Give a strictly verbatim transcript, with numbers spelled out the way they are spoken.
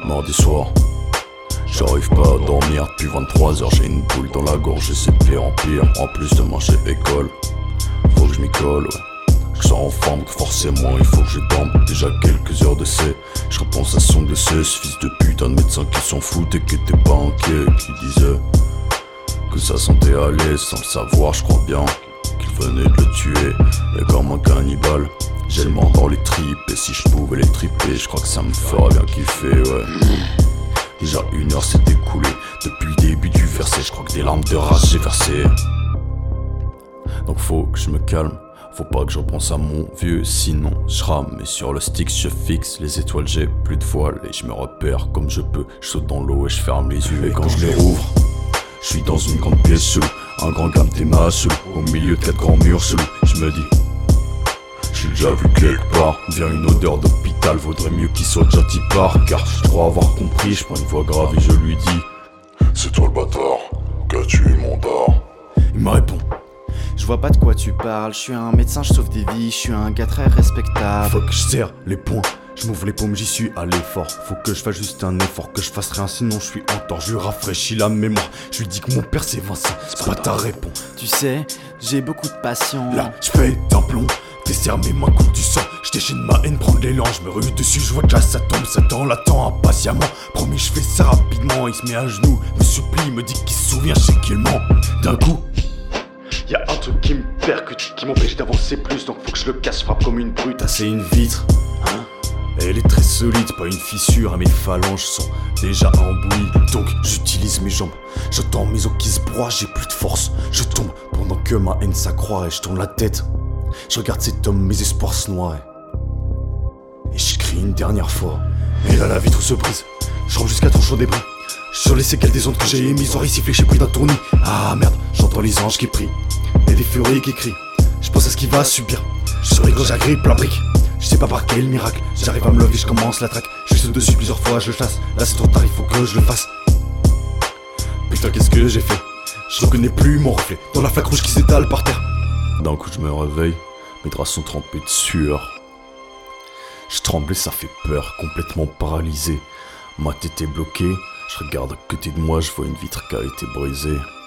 Mardi soir, j'arrive pas à dormir depuis vingt-trois heures. J'ai une boule dans la gorge et c'est pire en pire. En plus de manger école, faut que je m'y colle, ouais. Je sors en forme, que forcément il faut que je dorme. Déjà quelques heures de C, je repense à son décès. Ce fils de putain de médecin qui s'en foutait, qui était pas inquiet, qui disait que sa santé allait sans le savoir, je crois bien qu'il venait de le tuer. Et comme un cannibale, j'ai le mort dans les tripes. Et si je pouvais les triper, je crois que ça me ferait bien kiffer, ouais. Déjà une heure s'est écoulée depuis le début du verset. Je crois que des larmes de rage j'ai versé. Donc faut que je me calme, faut pas que je repense à mon vieux, sinon je rame. Et sur le stick je fixe les étoiles, j'ai plus de voile. Et je me repère comme je peux, je saute dans l'eau et je ferme les yeux. Et quand je les rouvre, je suis dans une grande pièce chelou, un grand gamme théma chelou, au milieu de quatre grands murs chelous. Je me dis, j'ai déjà vu quelque part, vient une odeur d'hôpital, vaudrait mieux qu'il soit déjà t'y part. Car je crois avoir compris, je prends une voix grave et je lui dis, c'est toi le bâtard, qu'a tué mon dard. Il me répond, je vois pas de quoi tu parles, je suis un médecin, je sauve des vies, je suis un gars très respectable. faut que je serre les poings, je m'ouvre les paumes, j'y suis à l'effort. Faut que je fasse juste un effort, que je fasse rien, sinon je suis en tort. Je lui rafraîchis la mémoire, je lui dis que mon père c'est Vincent. C'est pas ta réponse. Tu sais, j'ai beaucoup de passion. Là, je fais d'un plomb, desserre mes mains comme du sang. Je déchaîne ma haine, prends de l'élan, je me rue dessus, je vois que là ça tombe, Satan l'attend impatiemment. Promis, je fais ça rapidement, il se met à genoux, me supplie, me dit qu'il se souvient, je sais qu'il ment. D'un coup, y'a un truc qui me percute, qui m'empêche d'avancer plus, donc faut que je le casse, frappe comme une brute. ah, c'est une vitre, hein? Elle est très solide, pas une fissure, et mes phalanges sont déjà embouies. Donc j'utilise mes jambes, j'entends mes os qui se broient, j'ai plus de force. Je tombe pendant que ma haine s'accroît et je tourne la tête. Je regarde cet homme, mes espoirs se noient. Et je crie une dernière fois. Et là la vitre se brise, je rentre jusqu'à ton chaud débris. Sur les séquelles des ondes que j'ai émises, oreilles sifflées, j'ai pris d'un tournis. Ah merde, j'entends les anges qui prient et des furies qui crient. Je pense à ce qu'il va subir, je souris quand j'agrippe la brique. Je sais pas par quel miracle, j'arrive à me lever, je commence la traque. Je saute dessus plusieurs fois, je le chasse. Là c'est trop tard, il faut que je le fasse. Putain, qu'est-ce que j'ai fait? Je reconnais plus mon reflet dans la flaque rouge qui s'étale par terre. D'un coup je me réveille, mes draps sont trempés de sueur. Je tremble et ça fait peur, complètement paralysé. Ma tête est bloquée, je regarde à côté de moi, je vois une vitre qui a été brisée.